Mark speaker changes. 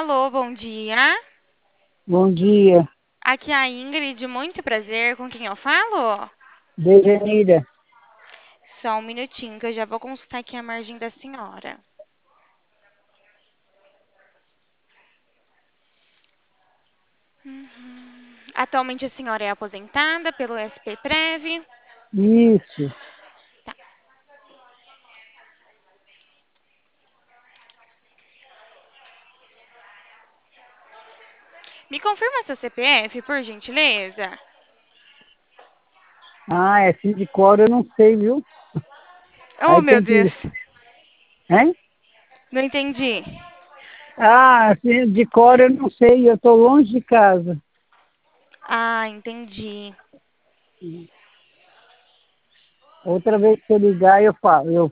Speaker 1: Alô, bom dia.
Speaker 2: Bom dia,
Speaker 1: Aqui é a Ingrid, muito prazer. Com quem eu falo?
Speaker 2: Dejanira.
Speaker 1: Só um minutinho que eu já vou consultar aqui a margem da senhora. Atualmente a senhora é aposentada pelo SPPrev.
Speaker 2: Isso.
Speaker 1: Tá. Me confirma seu CPF, por gentileza?
Speaker 2: Assim de cor eu não sei, viu?
Speaker 1: Oh,
Speaker 2: Aí
Speaker 1: meu
Speaker 2: tem que.
Speaker 1: Deus.
Speaker 2: Hein?
Speaker 1: Não entendi.
Speaker 2: Assim de cor eu não sei, eu estou longe de casa.
Speaker 1: Ah, entendi.
Speaker 2: Outra vez que eu ligar eu falo,